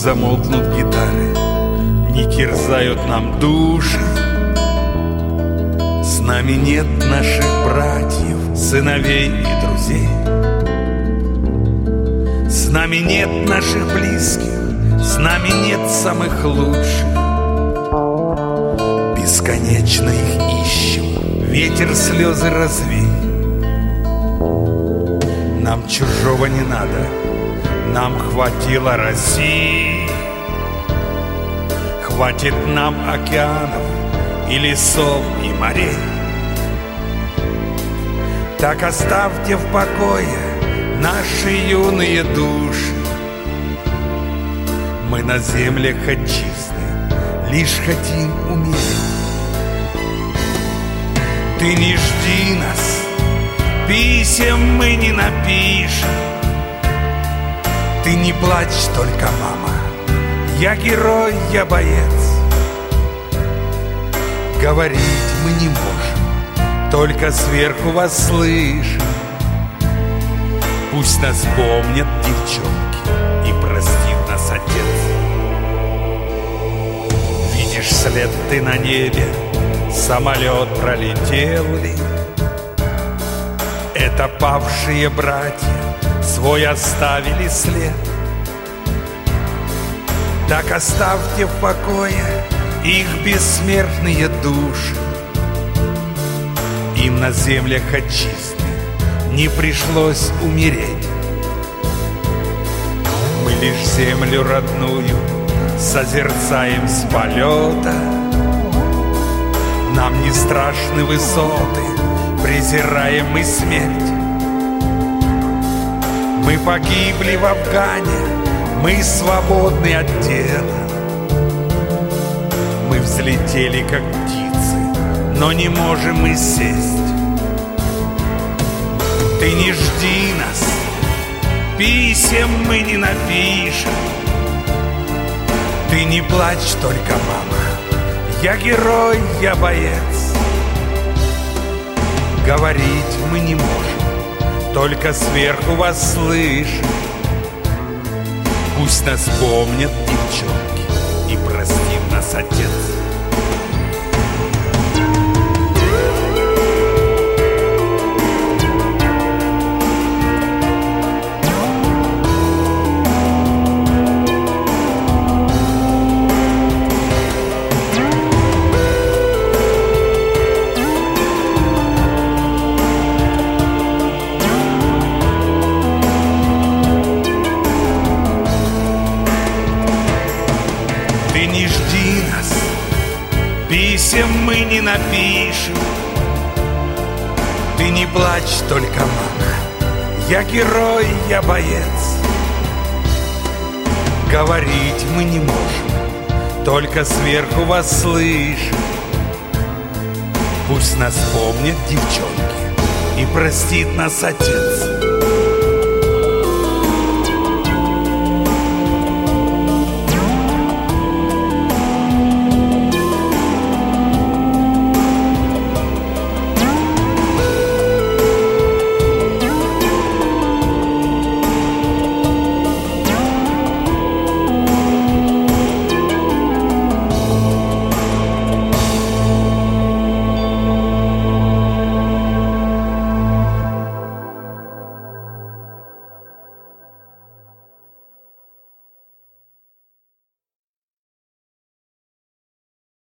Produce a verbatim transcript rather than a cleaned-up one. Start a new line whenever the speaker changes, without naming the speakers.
замолкнут гитары, не терзают нам души. С нами нет наших братьев, сыновей и друзей. С нами нет наших близких, с нами нет самых лучших. Бесконечно их ищем, ветер слезы развей. Нам чужого не надо, нам хватило России. Хватит нам океанов и лесов, и морей. Так оставьте в покое наши юные души. Мы на землях отчизны лишь хотим умереть. Ты не жди нас, писем мы не напишем. Ты не плачь только, мама, я герой, я боец. Говорить мы не можем, только сверху вас слышим. Пусть нас помнят девчонки и простит нас отец. Видишь след ты на небе, самолет пролетел ли? Это павшие братья свой оставили след. Так оставьте в покое их бессмертные души. Им на землях отчизны не пришлось умереть. Мы лишь землю родную созерцаем с полета. Нам не страшны высоты, презираем мы смерть. Мы погибли в Афгане, мы свободны от дела. Мы взлетели, как птицы, но не можем мы сесть. Ты не жди нас, писем мы не напишем. Ты не плачь только, мама, я герой, я боец. Говорить мы не можем, только сверху вас слышим. Пусть нас помнят девчонки и простит нас отец. Писем мы не напишем. Ты не плачь только, мама, я герой, я боец. Говорить мы не можем, только сверху вас слышим. Пусть нас помнят девчонки и простит нас отец.